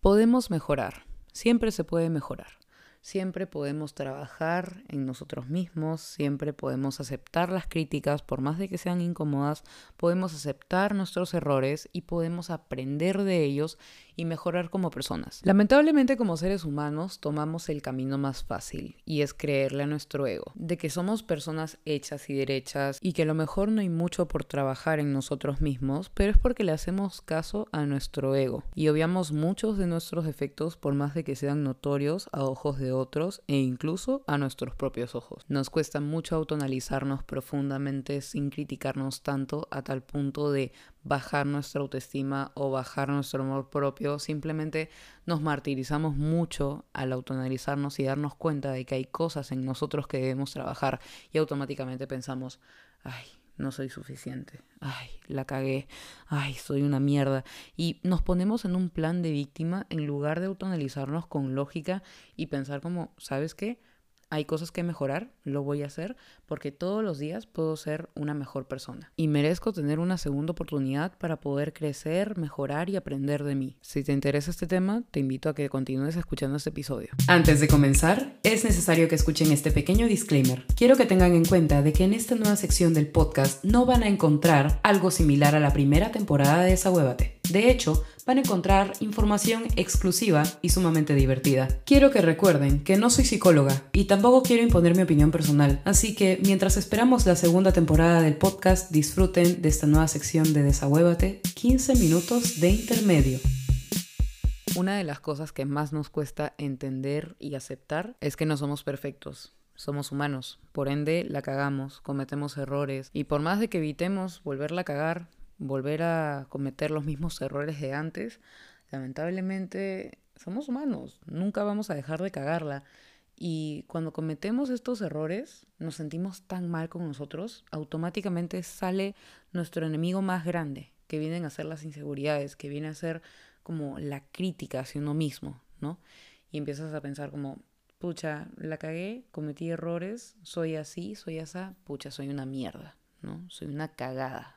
Podemos mejorar, siempre se puede mejorar. Siempre podemos trabajar en nosotros mismos, siempre podemos aceptar las críticas, por más de que sean incómodas, podemos aceptar nuestros errores y podemos aprender de ellos y mejorar como personas. Lamentablemente, como seres humanos, tomamos el camino más fácil y es creerle a nuestro ego, de que somos personas hechas y derechas y que a lo mejor no hay mucho por trabajar en nosotros mismos, pero es porque le hacemos caso a nuestro ego y obviamos muchos de nuestros defectos por más de que sean notorios a ojos de otros e incluso a nuestros propios ojos. Nos cuesta mucho autoanalizarnos profundamente sin criticarnos tanto a tal punto de bajar nuestra autoestima o bajar nuestro amor propio. Simplemente nos martirizamos mucho al autoanalizarnos y darnos cuenta de que hay cosas en nosotros que debemos trabajar y automáticamente pensamos, ay, no soy suficiente, ay, la cagué, ay, soy una mierda. Y nos ponemos en un plan de víctima en lugar de autoanalizarnos con lógica y pensar como, ¿sabes qué? Hay cosas que mejorar, lo voy a hacer porque todos los días puedo ser una mejor persona. Y merezco tener una segunda oportunidad para poder crecer, mejorar y aprender de mí. Si te interesa este tema, te invito a que continúes escuchando este episodio. Antes de comenzar, es necesario que escuchen este pequeño disclaimer. Quiero que tengan en cuenta de que en esta nueva sección del podcast no van a encontrar algo similar a la primera temporada de Desahuévate. De hecho, van a encontrar información exclusiva y sumamente divertida. Quiero que recuerden que no soy psicóloga y tampoco quiero imponer mi opinión personal, así que mientras esperamos la segunda temporada del podcast, disfruten de esta nueva sección de Desahuévate, 15 minutos de intermedio. Una de las cosas que más nos cuesta entender y aceptar es que no somos perfectos. Somos humanos, por ende la cagamos, cometemos errores y por más de que evitemos volverla a cagar, volver a cometer los mismos errores de antes, lamentablemente somos humanos, nunca vamos a dejar de cagarla. Y cuando cometemos estos errores, nos sentimos tan mal con nosotros, automáticamente sale nuestro enemigo más grande, que vienen a ser las inseguridades, que viene a ser como la crítica hacia uno mismo, ¿no? Y empiezas a pensar como, pucha, la cagué, cometí errores, soy así, soy asa, pucha, soy una mierda, ¿no? Soy una cagada.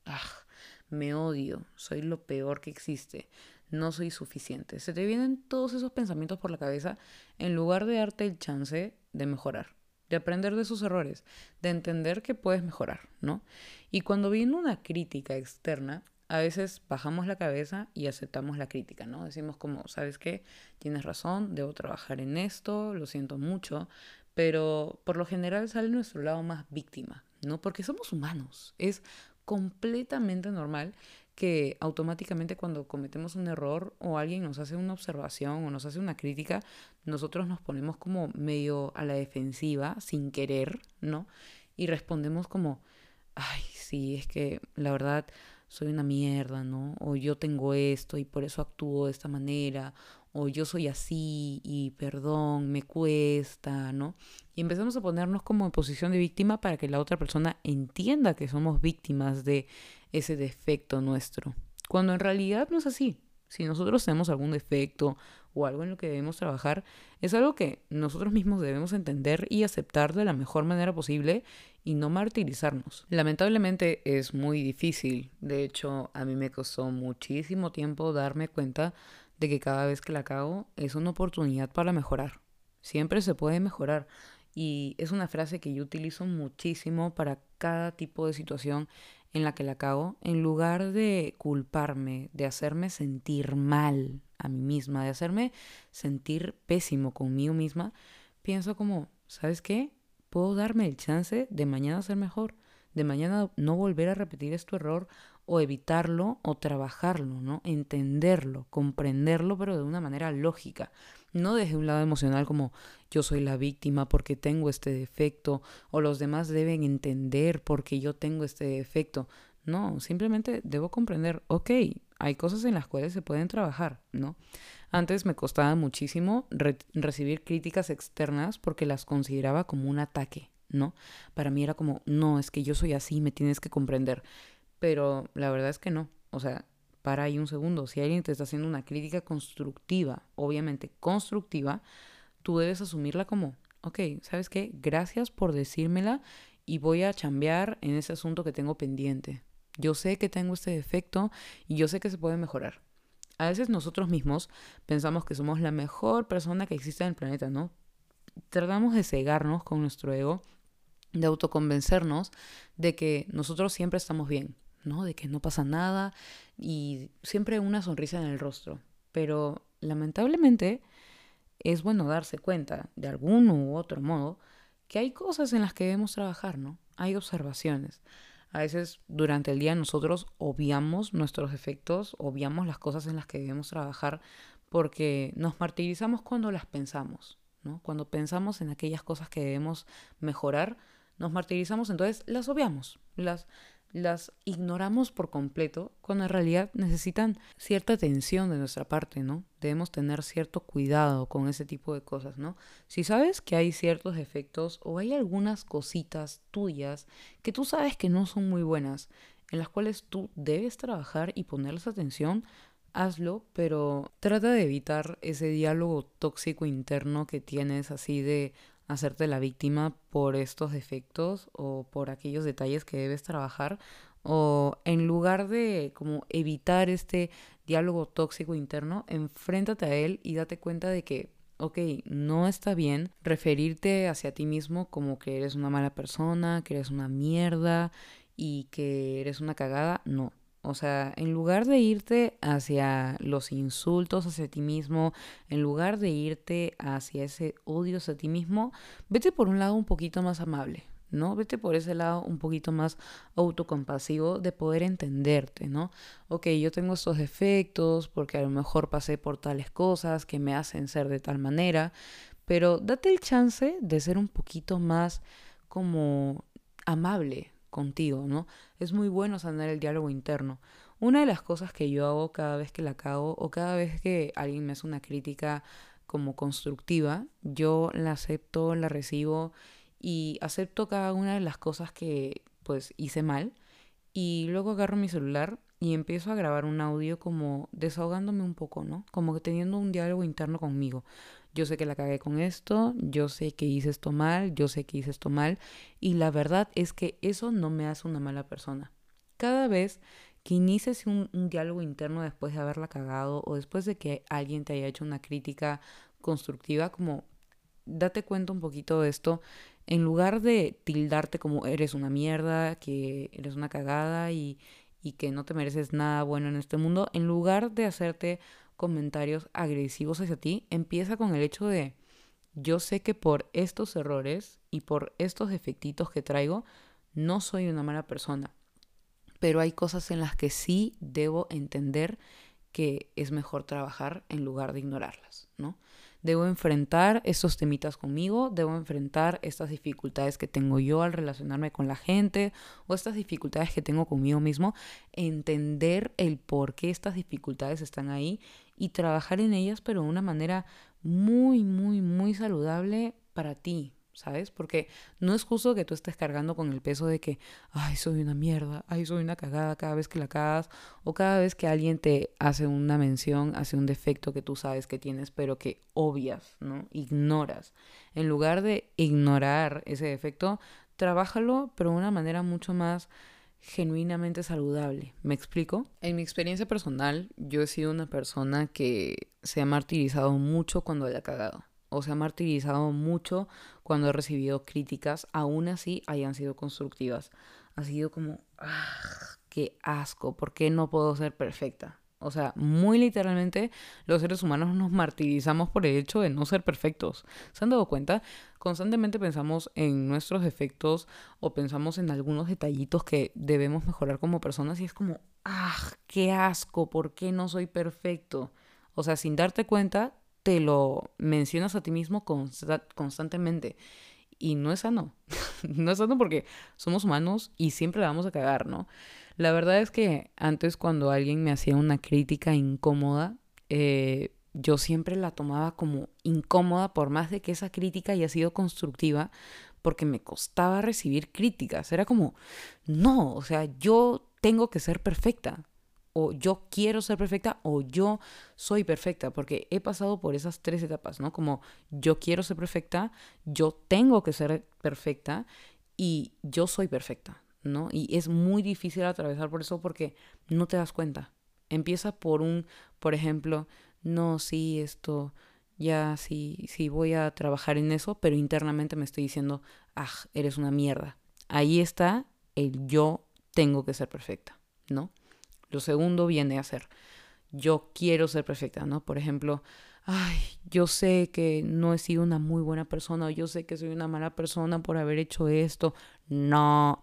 Me odio, soy lo peor que existe, no soy suficiente. Se te vienen todos esos pensamientos por la cabeza en lugar de darte el chance de mejorar, de aprender de sus errores, de entender que puedes mejorar, ¿no? Y cuando viene una crítica externa, a veces bajamos la cabeza y aceptamos la crítica, ¿no? Decimos como, ¿sabes qué? Tienes razón, debo trabajar en esto, lo siento mucho, pero por lo general sale nuestro lado más víctima, ¿no? Porque somos humanos, es completamente normal que automáticamente cuando cometemos un error o alguien nos hace una observación o nos hace una crítica, nosotros nos ponemos como medio a la defensiva sin querer, ¿no? Y respondemos como, ay, sí, es que la verdad soy una mierda, ¿no? O yo tengo esto y por eso actúo de esta manera, o yo soy así y perdón, me cuesta, ¿no? Y empezamos a ponernos como en posición de víctima para que la otra persona entienda que somos víctimas de ese defecto nuestro. Cuando en realidad no es así. Si nosotros tenemos algún defecto o algo en lo que debemos trabajar, es algo que nosotros mismos debemos entender y aceptar de la mejor manera posible y no martirizarnos. Lamentablemente es muy difícil. De hecho, a mí me costó muchísimo tiempo darme cuenta de que cada vez que la cago es una oportunidad para mejorar. Siempre se puede mejorar. Y es una frase que yo utilizo muchísimo para cada tipo de situación en la que la cago, en lugar de culparme, de hacerme sentir mal a mí misma, de hacerme sentir pésimo conmigo misma, pienso como, ¿sabes qué? Puedo darme el chance de mañana ser mejor, de mañana no volver a repetir este error o evitarlo o trabajarlo, ¿no? Entenderlo, comprenderlo, pero de una manera lógica. No desde un lado emocional como yo soy la víctima porque tengo este defecto o los demás deben entender porque yo tengo este defecto. No, simplemente debo comprender, ok, hay cosas en las cuales se pueden trabajar, ¿no? Antes me costaba muchísimo recibir críticas externas porque las consideraba como un ataque, ¿no? Para mí era como, no, es que yo soy así, me tienes que comprender. Pero la verdad es que no. O sea, para ahí un segundo. Si alguien te está haciendo una crítica constructiva, obviamente constructiva, tú debes asumirla como, ok, ¿sabes qué? Gracias por decírmela y voy a chambear en ese asunto que tengo pendiente. Yo sé que tengo este defecto y yo sé que se puede mejorar. A veces nosotros mismos pensamos que somos la mejor persona que existe en el planeta, ¿no? Tratamos de cegarnos con nuestro ego, de autoconvencernos de que nosotros siempre estamos bien, ¿no? De que no pasa nada y siempre una sonrisa en el rostro. Pero lamentablemente es bueno darse cuenta, de algún u otro modo, que hay cosas en las que debemos trabajar, ¿no? Hay observaciones. A veces durante el día nosotros obviamos nuestros defectos, obviamos las cosas en las que debemos trabajar porque nos martirizamos cuando las pensamos, ¿no? Cuando pensamos en aquellas cosas que debemos mejorar, nos martirizamos, entonces las obviamos, las ignoramos por completo, cuando en realidad necesitan cierta atención de nuestra parte, ¿no? Debemos tener cierto cuidado con ese tipo de cosas, ¿no? Si sabes que hay ciertos defectos o hay algunas cositas tuyas que tú sabes que no son muy buenas, en las cuales tú debes trabajar y ponerles atención, hazlo, pero trata de evitar ese diálogo tóxico interno que tienes así de hacerte la víctima por estos defectos o por aquellos detalles que debes trabajar, o en lugar de como evitar este diálogo tóxico interno, enfréntate a él y date cuenta de que, ok, no está bien referirte hacia ti mismo como que eres una mala persona, que eres una mierda y que eres una cagada. No. O sea, en lugar de irte hacia los insultos hacia ti mismo, en lugar de irte hacia ese odio hacia ti mismo, vete por un lado un poquito más amable, ¿no? Vete por ese lado un poquito más autocompasivo de poder entenderte, ¿no? Ok, yo tengo estos defectos porque a lo mejor pasé por tales cosas que me hacen ser de tal manera, pero date el chance de ser un poquito más como amable contigo, ¿no? Es muy bueno sanar el diálogo interno. Una de las cosas que yo hago cada vez que la cago o cada vez que alguien me hace una crítica como constructiva, yo la acepto, la recibo y acepto cada una de las cosas que pues hice mal y luego agarro mi celular y empiezo a grabar un audio como desahogándome un poco, ¿no? Como que teniendo un diálogo interno conmigo. Yo sé que la cagué con esto, yo sé que hice esto mal, yo sé que hice esto mal y la verdad es que eso no me hace una mala persona. Cada vez que inicies un diálogo interno después de haberla cagado o después de que alguien te haya hecho una crítica constructiva, como date cuenta un poquito de esto, en lugar de tildarte como eres una mierda, que eres una cagada y que no te mereces nada bueno en este mundo, en lugar de hacerte comentarios agresivos hacia ti, empieza con el hecho de yo sé que por estos errores y por estos defectitos que traigo, no soy una mala persona, pero hay cosas en las que sí debo entender que es mejor trabajar en lugar de ignorarlas, ¿no? Debo enfrentar estos temitas conmigo, debo enfrentar estas dificultades que tengo yo al relacionarme con la gente o estas dificultades que tengo conmigo mismo, entender el por qué estas dificultades están ahí y trabajar en ellas, pero de una manera muy, muy, muy saludable para ti, ¿sabes? Porque no es justo que tú estés cargando con el peso de que, ay, soy una mierda, ay, soy una cagada cada vez que la cagas, o cada vez que alguien te hace una mención, hace un defecto que tú sabes que tienes, pero que obvias, ¿no? Ignoras. En lugar de ignorar ese defecto, trabájalo, pero de una manera mucho más genuinamente saludable. ¿Me explico? En mi experiencia personal, yo he sido una persona que se ha martirizado mucho cuando la ha cagado. O se ha martirizado mucho cuando he recibido críticas, aún así hayan sido constructivas. Ha sido como, qué asco, ¿por qué no puedo ser perfecta? O sea, muy literalmente los seres humanos nos martirizamos por el hecho de no ser perfectos. ¿Se han dado cuenta? Constantemente pensamos en nuestros defectos o pensamos en algunos detallitos que debemos mejorar como personas y es como, qué asco, ¿por qué no soy perfecto? O sea, sin darte cuenta, te lo mencionas a ti mismo constantemente. Y no es sano. No es sano porque somos humanos y siempre la vamos a cagar, ¿no? La verdad es que antes cuando alguien me hacía una crítica incómoda, yo siempre la tomaba como incómoda por más de que esa crítica haya sido constructiva, porque me costaba recibir críticas. Era como, no, o sea, yo tengo que ser perfecta. O yo quiero ser perfecta o yo soy perfecta, porque he pasado por esas tres etapas, ¿no? Como yo quiero ser perfecta, yo tengo que ser perfecta y yo soy perfecta, ¿no? Y es muy difícil atravesar por eso porque no te das cuenta. Empieza por un Por ejemplo, no, sí, esto, ya, sí, sí, voy a trabajar en eso, pero internamente me estoy diciendo, eres una mierda. Ahí está el yo tengo que ser perfecta, ¿no? Lo segundo viene a ser, yo quiero ser perfecta, ¿no? Por ejemplo, yo sé que no he sido una muy buena persona, o yo sé que soy una mala persona por haber hecho esto. No,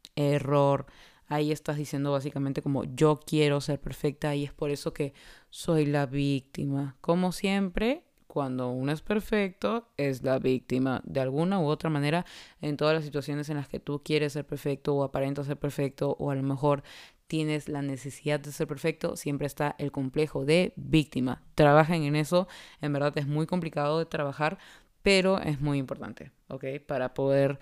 error. Ahí estás diciendo básicamente como yo quiero ser perfecta y es por eso que soy la víctima. Como siempre, cuando uno es perfecto, es la víctima. De alguna u otra manera, en todas las situaciones en las que tú quieres ser perfecto o aparentas ser perfecto o a lo mejor tienes la necesidad de ser perfecto, siempre está el complejo de víctima. Trabajen en eso. En verdad es muy complicado de trabajar, pero es muy importante, ¿ok? Para poder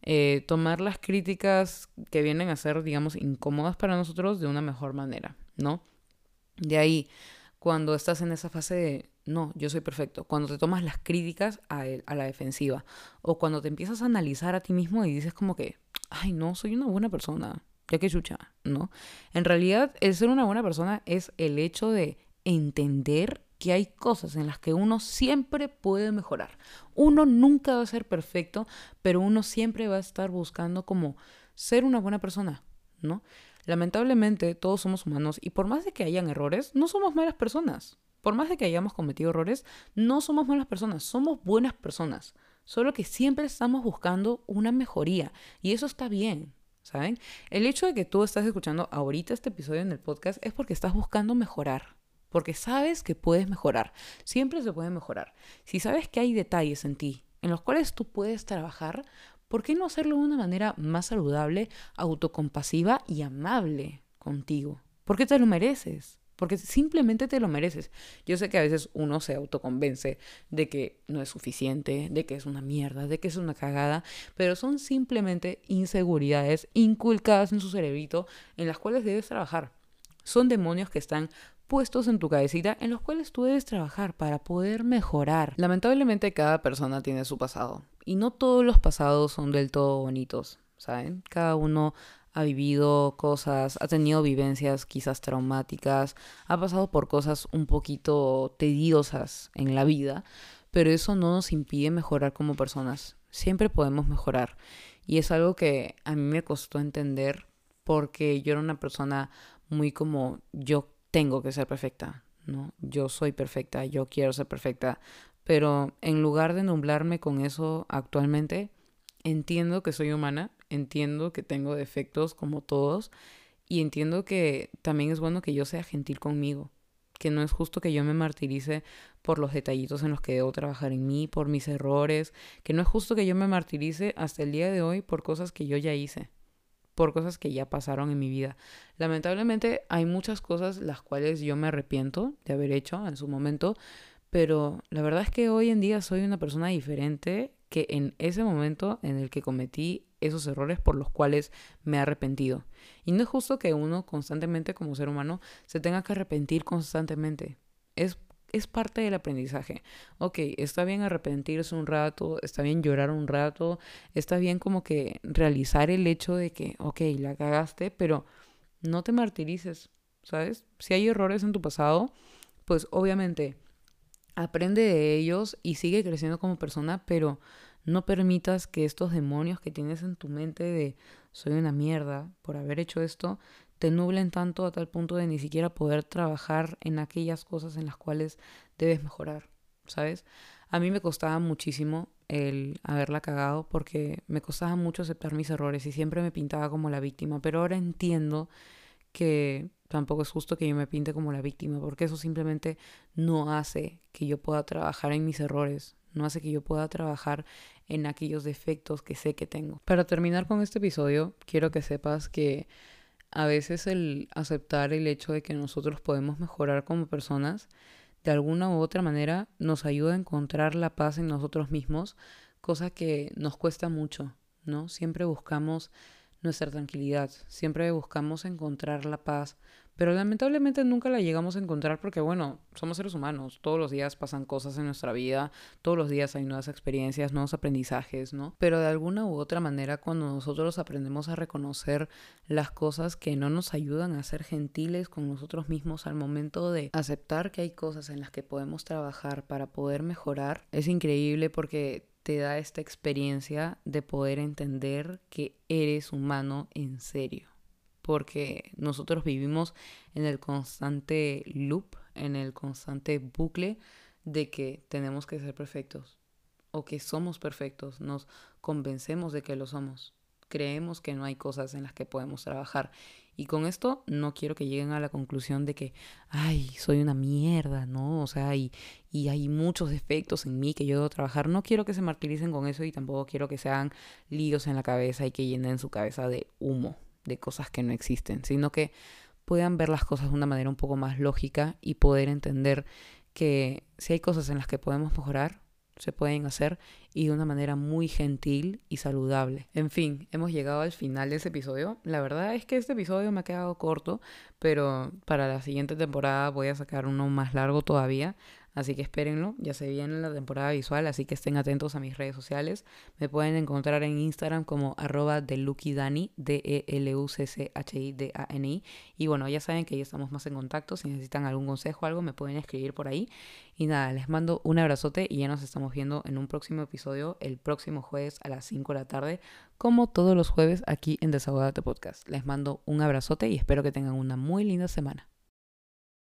tomar las críticas que vienen a ser, digamos, incómodas para nosotros de una mejor manera, ¿no? De ahí, cuando estás en esa fase de, no, yo soy perfecto, cuando te tomas las críticas a la defensiva, o cuando te empiezas a analizar a ti mismo y dices como que, ay, no, soy una buena persona, ya que chucha, ¿no? En realidad, el ser una buena persona es el hecho de entender que hay cosas en las que uno siempre puede mejorar. Uno nunca va a ser perfecto, pero uno siempre va a estar buscando como ser una buena persona, ¿no? Lamentablemente todos somos humanos y por más de que hayan errores, no somos malas personas. Por más de que hayamos cometido errores, no somos malas personas, somos buenas personas. Solo que siempre estamos buscando una mejoría y eso está bien, ¿saben? El hecho de que tú estás escuchando ahorita este episodio en el podcast es porque estás buscando mejorar. Porque sabes que puedes mejorar. Siempre se puede mejorar. Si sabes que hay detalles en ti en los cuales tú puedes trabajar, ¿por qué no hacerlo de una manera más saludable, autocompasiva y amable contigo? Porque te lo mereces. Porque simplemente te lo mereces. Yo sé que a veces uno se autoconvence de que no es suficiente, de que es una mierda, de que es una cagada, pero son simplemente inseguridades inculcadas en su cerebrito en las cuales debes trabajar. Son demonios que están puestos en tu cabecita en los cuales tú debes trabajar para poder mejorar. Lamentablemente cada persona tiene su pasado y no todos los pasados son del todo bonitos, ¿saben? Cada uno ha vivido cosas, ha tenido vivencias quizás traumáticas, ha pasado por cosas un poquito tediosas en la vida, pero eso no nos impide mejorar como personas. Siempre podemos mejorar y es algo que a mí me costó entender porque yo era una persona muy como yo tengo que ser perfecta, ¿no? Yo soy perfecta, yo quiero ser perfecta, pero en lugar de nublarme con eso actualmente, entiendo que soy humana, entiendo que tengo defectos como todos y entiendo que también es bueno que yo sea gentil conmigo, que no es justo que yo me martirice por los detallitos en los que debo trabajar en mí, por mis errores, que no es justo que yo me martirice hasta el día de hoy por cosas que yo ya hice, por cosas que ya pasaron en mi vida. Lamentablemente hay muchas cosas las cuales yo me arrepiento de haber hecho en su momento, pero la verdad es que hoy en día soy una persona diferente que en ese momento en el que cometí esos errores por los cuales me he arrepentido. Y no es justo que uno constantemente como ser humano se tenga que arrepentir constantemente. Es parte del aprendizaje. Ok, está bien arrepentirse un rato, está bien llorar un rato, está bien como que realizar el hecho de que, ok, la cagaste, pero no te martirices, ¿sabes? Si hay errores en tu pasado, pues obviamente aprende de ellos y sigue creciendo como persona, pero no permitas que estos demonios que tienes en tu mente de soy una mierda por haber hecho esto, te nublen tanto a tal punto de ni siquiera poder trabajar en aquellas cosas en las cuales debes mejorar, ¿sabes? A mí me costaba muchísimo el haberla cagado porque me costaba mucho aceptar mis errores y siempre me pintaba como la víctima, pero ahora entiendo que tampoco es justo que yo me pinte como la víctima, porque eso simplemente no hace que yo pueda trabajar en mis errores, no hace que yo pueda trabajar en aquellos defectos que sé que tengo. Para terminar con este episodio, quiero que sepas que a veces el aceptar el hecho de que nosotros podemos mejorar como personas, de alguna u otra manera nos ayuda a encontrar la paz en nosotros mismos, cosa que nos cuesta mucho, ¿no? Siempre buscamos nuestra tranquilidad, siempre buscamos encontrar la paz, Pero lamentablemente nunca la llegamos a encontrar porque, bueno, somos seres humanos. Todos los días pasan cosas en nuestra vida, todos los días hay nuevas experiencias, nuevos aprendizajes, ¿no? Pero de alguna u otra manera, cuando nosotros aprendemos a reconocer las cosas que no nos ayudan a ser gentiles con nosotros mismos al momento de aceptar que hay cosas en las que podemos trabajar para poder mejorar, es increíble porque te da esta experiencia de poder entender que eres humano en serio. Porque nosotros vivimos en el constante loop, en el constante bucle de que tenemos que ser perfectos o que somos perfectos. Nos convencemos de que lo somos. Creemos que no hay cosas en las que podemos trabajar. Y con esto no quiero que lleguen a la conclusión de que, ay, soy una mierda, ¿no? O sea, y hay muchos defectos en mí que yo debo trabajar. No quiero que se martiricen con eso y tampoco quiero que se hagan líos en la cabeza y que llenen su cabeza de humo, de cosas que no existen, sino que puedan ver las cosas de una manera un poco más lógica y poder entender que si hay cosas en las que podemos mejorar, se pueden hacer y de una manera muy gentil y saludable. En fin, hemos llegado al final de ese episodio. La verdad es que este episodio me ha quedado corto, pero para la siguiente temporada voy a sacar uno más largo todavía. Así que espérenlo, ya se viene la temporada visual, así que estén atentos a mis redes sociales. Me pueden encontrar en Instagram como @deluckydani, DELUCCHIDANI. Y bueno, ya saben que ya estamos más en contacto. Si necesitan algún consejo o algo, me pueden escribir por ahí. Y nada, les mando un abrazote y ya nos estamos viendo en un próximo episodio el próximo jueves a las 5 de la tarde, como todos los jueves aquí en Desahogate Podcast. Les mando un abrazote y espero que tengan una muy linda semana.